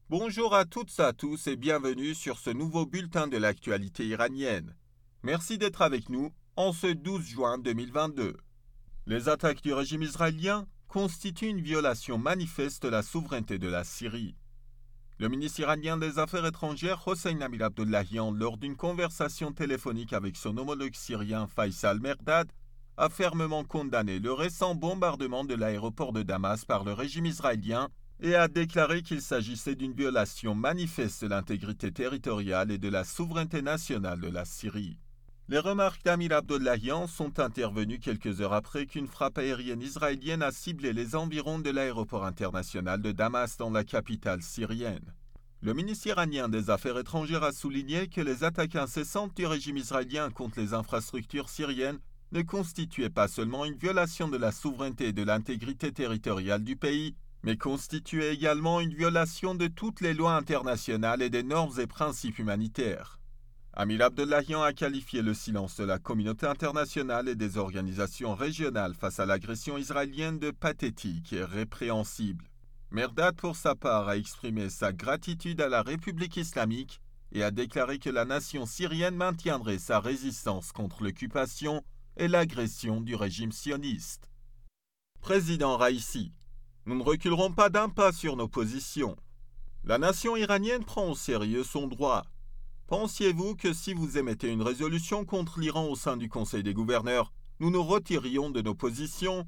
Bonjour à toutes et à tous et bienvenue sur ce nouveau bulletin de l'actualité iranienne. Merci d'être avec nous en ce 12 juin 2022. Les attaques du régime israélien constituent une violation manifeste de la souveraineté de la Syrie. Le ministre iranien des Affaires étrangères Hossein Amir-Abdollahian, lors d'une conversation téléphonique avec son homologue syrien Faisal Merdad, a fermement condamné le récent bombardement de l'aéroport de Damas par le régime israélien et a déclaré qu'il s'agissait d'une violation manifeste de l'intégrité territoriale et de la souveraineté nationale de la Syrie. Les remarques d'Amir Abdollahian sont intervenues quelques heures après qu'une frappe aérienne israélienne a ciblé les environs de l'aéroport international de Damas dans la capitale syrienne. Le ministre iranien des Affaires étrangères a souligné que les attaques incessantes du régime israélien contre les infrastructures syriennes ne constituaient pas seulement une violation de la souveraineté et de l'intégrité territoriale du pays, mais constituaient également une violation de toutes les lois internationales et des normes et principes humanitaires. Amir Abdollahian a qualifié le silence de la communauté internationale et des organisations régionales face à l'agression israélienne de pathétique et répréhensible. Merdad, pour sa part, a exprimé sa gratitude à la République islamique et a déclaré que la nation syrienne maintiendrait sa résistance contre l'occupation et l'agression du régime sioniste. Président Raïssi, nous ne reculerons pas d'un pas sur nos positions. La nation iranienne prend au sérieux son droit. Pensiez-vous que si vous émettez une résolution contre l'Iran au sein du Conseil des gouverneurs, nous nous retirions de nos positions?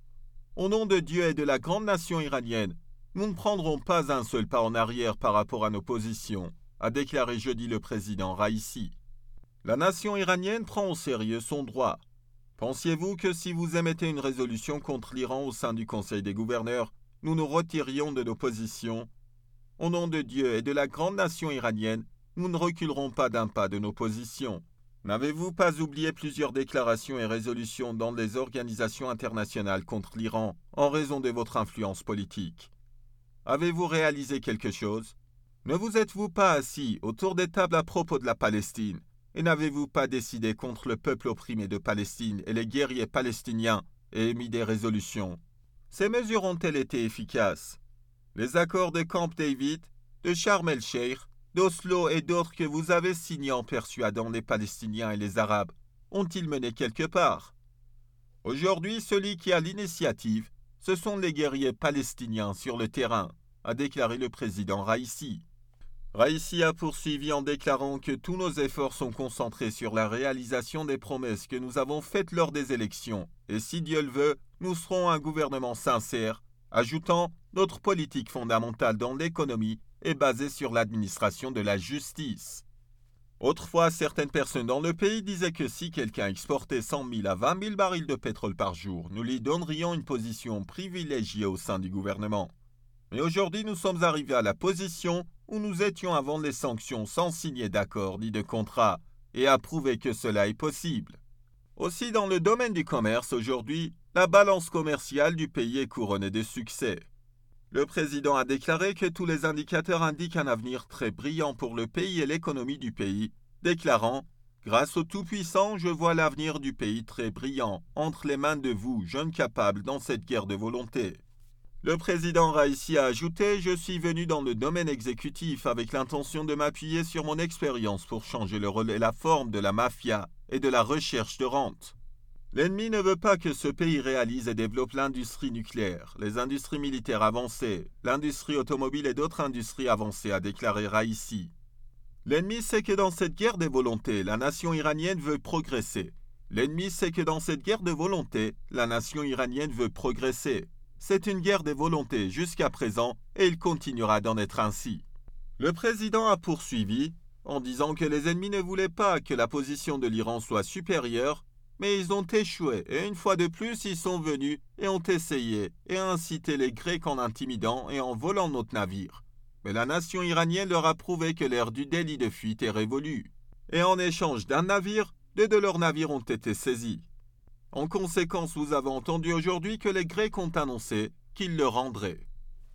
Au nom de Dieu et de la grande nation iranienne, nous ne prendrons pas un seul pas en arrière par rapport à nos positions, a déclaré jeudi le président Raïssi. La nation iranienne prend au sérieux son droit. Pensiez-vous que si vous émettez une résolution contre l'Iran au sein du Conseil des gouverneurs, nous nous retirions de nos positions? Au nom de Dieu et de la grande nation iranienne, nous ne reculerons pas d'un pas de nos positions. N'avez-vous pas oublié plusieurs déclarations et résolutions dans les organisations internationales contre l'Iran en raison de votre influence politique? Avez-vous réalisé quelque chose? Ne vous êtes-vous pas assis autour des tables à propos de la Palestine? Et n'avez-vous pas décidé contre le peuple opprimé de Palestine et les guerriers palestiniens et émis des résolutions? Ces mesures ont-elles été efficaces? Les accords de Camp David, de Sharm el-Sheikh, d'Oslo et d'autres que vous avez signés en persuadant les Palestiniens et les Arabes ont-ils mené quelque part? Aujourd'hui, celui qui a l'initiative, ce sont les guerriers palestiniens sur le terrain, a déclaré le président Raïssi. Raïssi a poursuivi en déclarant que tous nos efforts sont concentrés sur la réalisation des promesses que nous avons faites lors des élections, et si Dieu le veut, nous serons un gouvernement sincère, ajoutant notre politique fondamentale dans l'économie est basée sur l'administration de la justice. Autrefois, certaines personnes dans le pays disaient que si quelqu'un exportait 100 000 à 20 000 barils de pétrole par jour, nous lui donnerions une position privilégiée au sein du gouvernement. Mais aujourd'hui, nous sommes arrivés à la position où nous étions avant les sanctions sans signer d'accord ni de contrat et à prouver que cela est possible. Aussi, dans le domaine du commerce, aujourd'hui, la balance commerciale du pays est couronnée de succès. Le président a déclaré que tous les indicateurs indiquent un avenir très brillant pour le pays et l'économie du pays, déclarant « Grâce au Tout-Puissant, je vois l'avenir du pays très brillant, entre les mains de vous, jeunes capables, dans cette guerre de volonté. » Le président Raïssi a ajouté « Je suis venu dans le domaine exécutif avec l'intention de m'appuyer sur mon expérience pour changer le rôle et la forme de la mafia et de la recherche de rente. » L'ennemi ne veut pas que ce pays réalise et développe l'industrie nucléaire, les industries militaires avancées, l'industrie automobile et d'autres industries avancées, a déclaré Raïssi. L'ennemi sait que dans cette guerre des volontés, la nation iranienne veut progresser. L'ennemi sait que dans cette guerre de volonté, la nation iranienne veut progresser. C'est une guerre des volontés jusqu'à présent et il continuera d'en être ainsi. Le président a poursuivi en disant que les ennemis ne voulaient pas que la position de l'Iran soit supérieure, mais ils ont échoué et une fois de plus ils sont venus et ont essayé et incité les Grecs en intimidant et en volant notre navire. Mais la nation iranienne leur a prouvé que l'ère du délit de fuite est révolue. Et en échange d'un navire, deux de leurs navires ont été saisis. En conséquence, vous avez entendu aujourd'hui que les Grecs ont annoncé qu'ils le rendraient.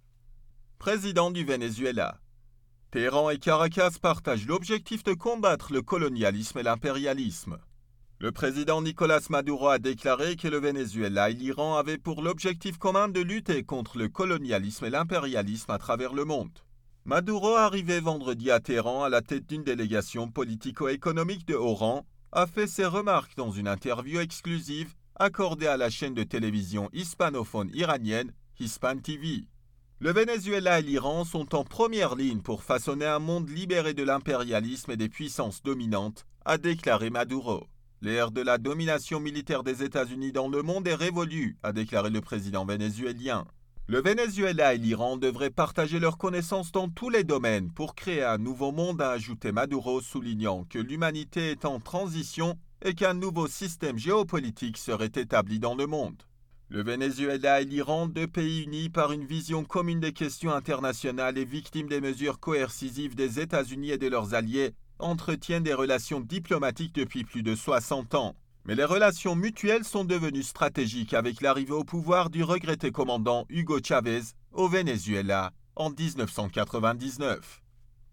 Président du Venezuela. Téhéran et Caracas partagent l'objectif de combattre le colonialisme et l'impérialisme. Le président Nicolás Maduro a déclaré que le Venezuela et l'Iran avaient pour l'objectif commun de lutter contre le colonialisme et l'impérialisme à travers le monde. Maduro, arrivé vendredi à Téhéran à la tête d'une délégation politico-économique de haut rang, a fait ses remarques dans une interview exclusive accordée à la chaîne de télévision hispanophone iranienne Hispan TV. Le Venezuela et l'Iran sont en première ligne pour façonner un monde libéré de l'impérialisme et des puissances dominantes, a déclaré Maduro. L'ère de la domination militaire des États-Unis dans le monde est révolue, a déclaré le président vénézuélien. Le Venezuela et l'Iran devraient partager leurs connaissances dans tous les domaines pour créer un nouveau monde, a ajouté Maduro, soulignant que l'humanité est en transition et qu'un nouveau système géopolitique serait établi dans le monde. Le Venezuela et l'Iran, deux pays unis par une vision commune des questions internationales et victimes des mesures coercitives des États-Unis et de leurs alliés, entretiennent des relations diplomatiques depuis plus de 60 ans. Mais les relations mutuelles sont devenues stratégiques avec l'arrivée au pouvoir du regretté commandant Hugo Chavez au Venezuela en 1999.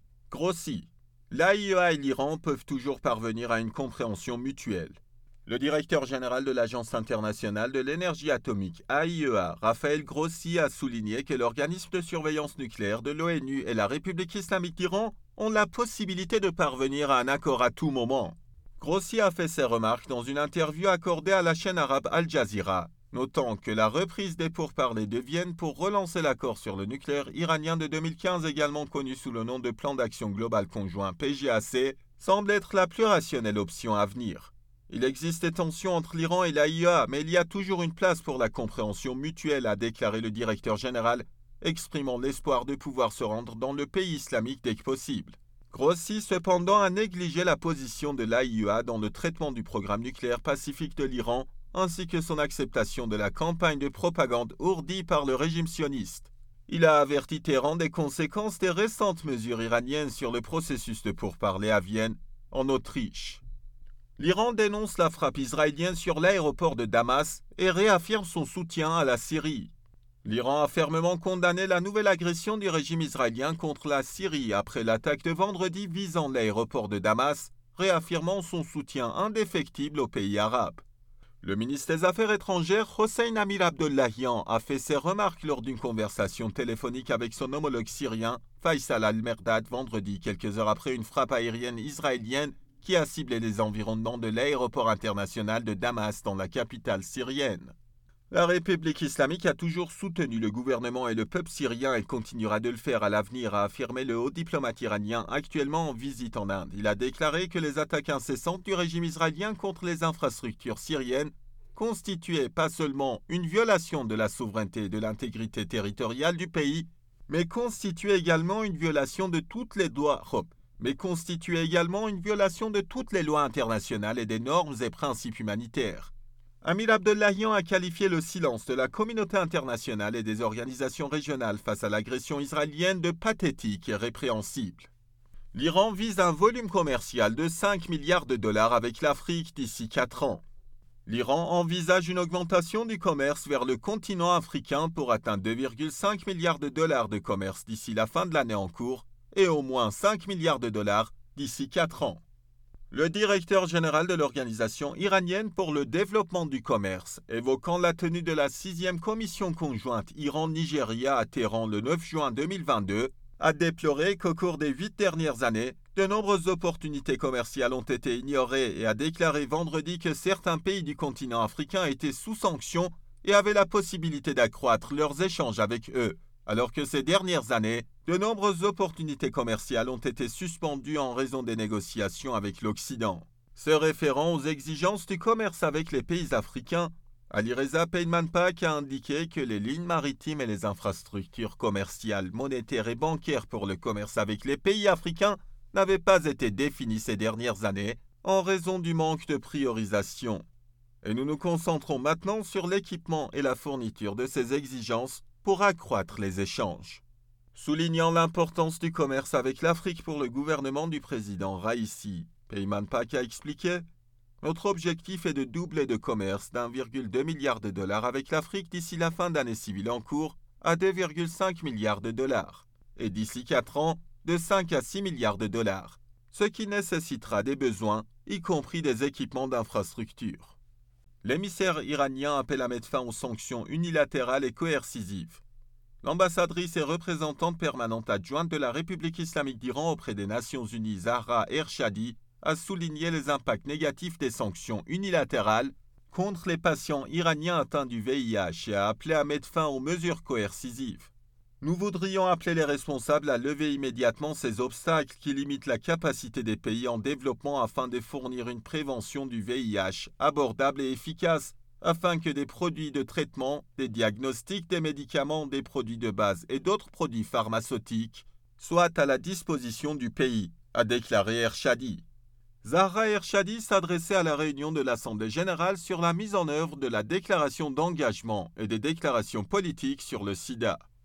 Grossi. L'AIEA et l'Iran peuvent toujours parvenir à une compréhension mutuelle. Le directeur général de l'Agence internationale de l'énergie atomique AIEA, Raphaël Grossi, a souligné que l'organisme de surveillance nucléaire de l'ONU et la République islamique d'Iran ont la possibilité de parvenir à un accord à tout moment. Grossi a fait ses remarques dans une interview accordée à la chaîne arabe Al Jazeera, notant que la reprise des pourparlers de Vienne pour relancer l'accord sur le nucléaire iranien de 2015, également connu sous le nom de Plan d'action global conjoint PGAC, semble être la plus rationnelle option à venir. Il existe des tensions entre l'Iran et l'AIEA, mais il y a toujours une place pour la compréhension mutuelle, a déclaré le directeur général, exprimant l'espoir de pouvoir se rendre dans le pays islamique dès que possible. Grossi, cependant, a négligé la position de l'AIEA dans le traitement du programme nucléaire pacifique de l'Iran, ainsi que son acceptation de la campagne de propagande ourdie par le régime sioniste. Il a averti Téhéran des conséquences des récentes mesures iraniennes sur le processus de pourparlers à Vienne, en Autriche. L'Iran dénonce la frappe israélienne sur l'aéroport de Damas et réaffirme son soutien à la Syrie. L'Iran a fermement condamné la nouvelle agression du régime israélien contre la Syrie après l'attaque de vendredi visant l'aéroport de Damas, réaffirmant son soutien indéfectible aux pays arabes. Le ministre des Affaires étrangères, Hossein Amir Abdollahian, a fait ses remarques lors d'une conversation téléphonique avec son homologue syrien, Faisal al-Merdad, vendredi, quelques heures après une frappe aérienne israélienne qui a ciblé les environnements de l'aéroport international de Damas dans la capitale syrienne. La République islamique a toujours soutenu le gouvernement et le peuple syrien et continuera de le faire à l'avenir, a affirmé le haut diplomate iranien actuellement en visite en Inde. Il a déclaré que les attaques incessantes du régime israélien contre les infrastructures syriennes constituaient pas seulement une violation de la souveraineté et de l'intégrité territoriale du pays, mais constituaient également une violation de toutes les lois internationales et des normes et principes humanitaires. Amir Abdollahian a qualifié le silence de la communauté internationale et des organisations régionales face à l'agression israélienne de pathétique et répréhensible. L'Iran vise un volume commercial de 5 milliards de dollars avec l'Afrique d'ici 4 ans. L'Iran envisage une augmentation du commerce vers le continent africain pour atteindre 2,5 milliards de dollars de commerce d'ici la fin de l'année en cours et au moins 5 milliards de dollars d'ici 4 ans. Le directeur général de l'Organisation iranienne pour le développement du commerce, évoquant la tenue de la 6e commission conjointe Iran-Nigeria à Téhéran le 9 juin 2022, a déploré qu'au cours des 8 dernières années, de nombreuses opportunités commerciales ont été ignorées et a déclaré vendredi que certains pays du continent africain étaient sous sanctions et avaient la possibilité d'accroître leurs échanges avec eux, alors que ces dernières années, de nombreuses opportunités commerciales ont été suspendues en raison des négociations avec l'Occident. Se référant aux exigences du commerce avec les pays africains, Alireza Peymanpak a indiqué que les lignes maritimes et les infrastructures commerciales, monétaires et bancaires pour le commerce avec les pays africains n'avaient pas été définies ces dernières années en raison du manque de priorisation. Et nous nous concentrons maintenant sur l'équipement et la fourniture de ces exigences pour accroître les échanges. Soulignant l'importance du commerce avec l'Afrique pour le gouvernement du président Raïssi, Peymanpak a expliqué « Notre objectif est de doubler le commerce d'1,2 milliard de dollars avec l'Afrique d'ici la fin d'année civile en cours à 2,5 milliards de dollars et d'ici 4 ans de 5 à 6 milliards de dollars, ce qui nécessitera des besoins, y compris des équipements d'infrastructure. » L'émissaire iranien appelle à mettre fin aux sanctions unilatérales et coercitives. L'ambassadrice et représentante permanente adjointe de la République islamique d'Iran auprès des Nations unies, Zahra Ershadi, a souligné les impacts négatifs des sanctions unilatérales contre les patients iraniens atteints du VIH et a appelé à mettre fin aux mesures coercitives. Nous voudrions appeler les responsables à lever immédiatement ces obstacles qui limitent la capacité des pays en développement afin de fournir une prévention du VIH abordable et efficace, afin que des produits de traitement, des diagnostics, des médicaments, des produits de base et d'autres produits pharmaceutiques soient à la disposition du pays, a déclaré Ershadi. Zahra Ershadi s'adressait à la réunion de l'Assemblée générale sur la mise en œuvre de la déclaration d'engagement et des déclarations politiques sur le sida.